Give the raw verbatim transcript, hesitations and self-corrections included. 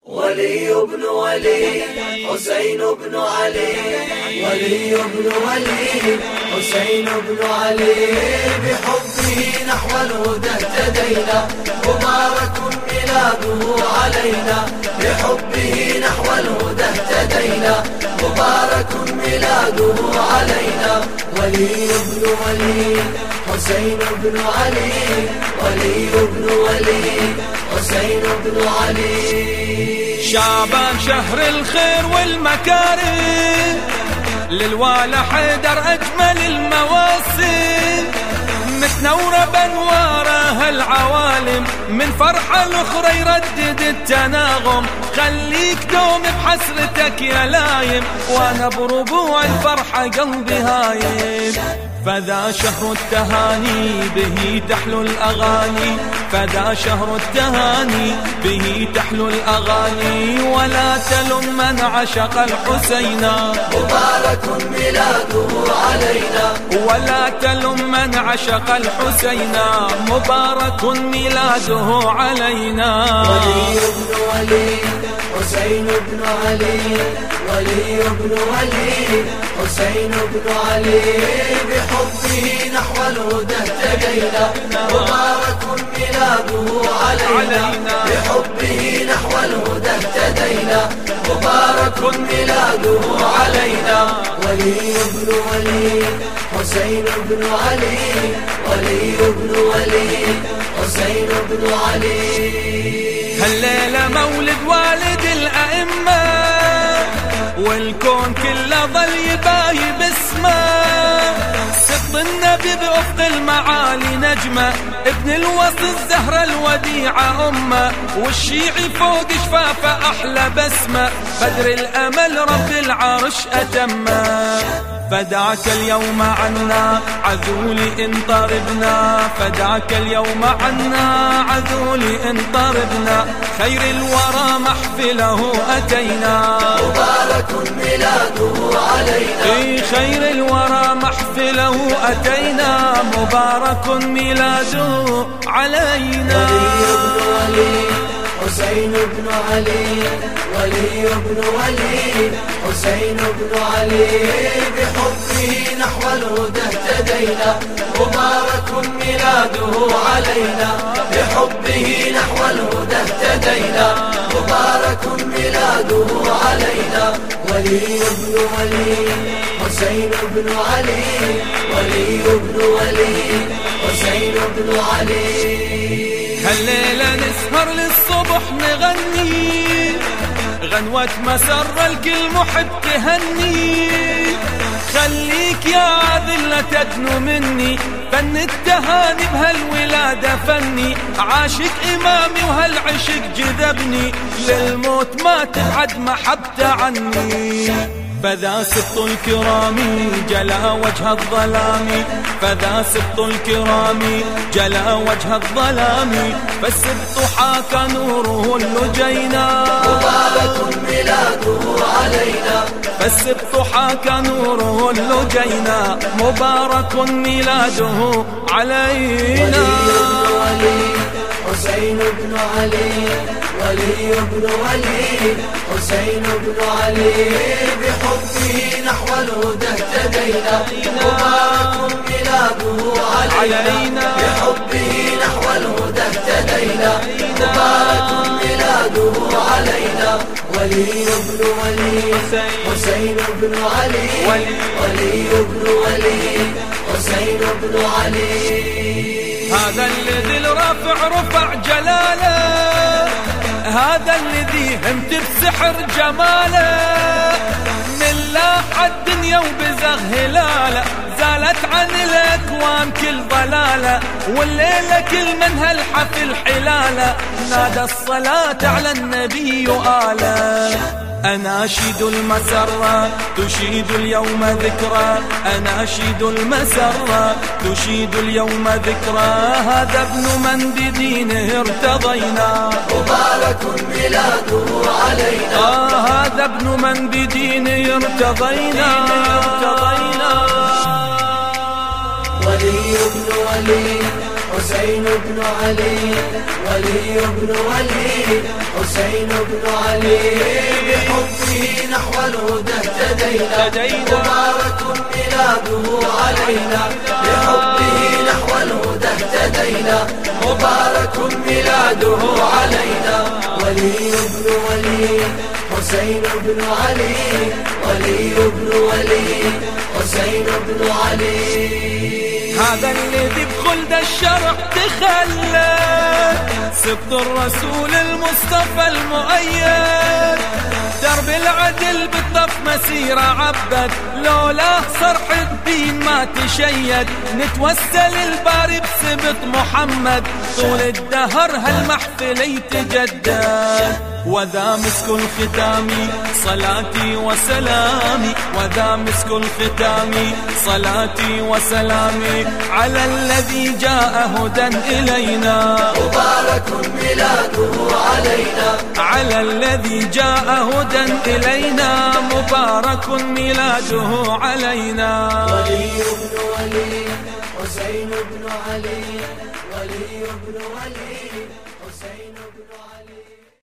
ولي بن ولي حسين بن علي، ولي بن ولي حسين بن علي، بحبه نحو الهدى اهتدينا، مبارك ميلاده علينا، بحبه نحو الهدى اهتدينا، مبارك ميلاده علينا. ولي بن ولي حسين بن علي، ولي بن ولي حسين بن علي. شعبان شهر الخير والمكارم، للوالى حيدر أجمل المواسم، متنورة بانوارها العوالم، من فرحة الأخرى يردد التناغم، خليك دوم بحسرتك يا لايم، وانا بربوع الفرحة قلبي هايم. فذا شهر التهاني به تحلو الأغاني، فذا شهر التهاني به تحلو الأغاني، ولا تلم من عشق الحسين، مبارك ميلاده علينا، ولا تلم من عشق الحسين، مبارك ميلاده علينا. ولي بن ولي حسين بن علي، ولي بن ولي حسين بن علي، بحبه نحو الهدى اهتدينا، مبارك ميلاده علينا، بحبه نحو الهدى اهتدينا، مبارك ميلاده علينا. ولي بن ولي حسين بن علي، ولي بن ولي حسين بن علي. هالليلة مولد والد الأئمة، والكون كله ظل يباهي باسمه، سبط النبي بأفق المعالي نجمة، ابن الوصي الزهرة الوديعة أمه، والشيعي فوق شفافه أحلى بسمة، بدر الأمل رب العرش أتمه. فدعك اليوم عنا عذولي إن طربنا، فدعك اليوم عنا عذولي إن طربنا، خير الورى محفله أتينا، مبارك ميلاده علينا، في خير الورى محفله أتينا، مبارك ميلاده علينا. ولي بن ولي حسين بن علي، ولي بن ولي حسين بن علي، بحبه نحو الهدى اهتدينا، مبارك ميلاده علينا، بحبه نحو الهدى اهتدينا، مبارك ميلاده علينا. ولي بن ولي حسين بن علي، ولي بن ولي حسين بن علي. هالليلة نسهر للصبح نغني، غنوة مسر الكل محب تهني، خليك يا ذلة تدنو مني، فن التهاني بهالولادة فني، عاشق إمامي وهالعشق جذبني، للموت ما تبعد محبته عني. فذا سبط الكرام جلا وجه الظلام، فذا سبط الكرام جلا وجه الظلام، فالسبط حاك نوره اللجينا، مبارك ميلاده علينا، فالسبط حاك نوره اللجينا، مبارك ميلاده علينا. ولي حسين بن علي، ولي بن ولي حسين بن علي، بحبه نحو الهدى اهتدينا، مبارك ميلاده علينا، بحبه نحو الهدى اهتدينا، مبارك ميلاده علينا. ولي بن ولي حسين بن علي، ولي بن ولي حسين بن علي. هذا الذي الرافع رفع جلاله، هذا الذي همت بسحر جماله، من لاح الدنيا وبزغ هلاله، زالت عن الأكوان كل ضلاله، والليلة كل من هالحفل حلاله، نادى الصلاة على النبي آله. أناشد المسرة تشيد اليوم ذكرى، أناشد المسرة تشيد اليوم ذكرى، هذا ابن من بدينه ارتضينا، مبارك ميلاده علينا، آه هذا ابن من بدينه ارتضينا. ولي بن ولي حسين بن علي ولي بن ولي حسين بن علي بحبه نحو الهدى اهتدينا مبارك ميلاده علينا بحبه نحو الهدى اهتدينا مبارك ميلاده علينا ولي بن ولي حسين بن علي ولي بن ولي حسين بن علي هذا الذي بخلد الشرع تخلد سبط الرسول المصطفى المؤيد درب العدل بالطف مسيرة عبد لولا صرح الدين ما تشيد نتوسل الباري بسبط محمد طول الدهر هالمحفل يتجدد وذا مسك الختام صلاتي وسلامي وذا مسك الختام صلاتي وسلامي على الذي جاء هدى إلينا مبارك ميلاده علينا على الذي جاء هدى إلينا مبارك ميلاده علينا ولي بن ولي حسين بن علي ولي بن ولي حسين بن علي.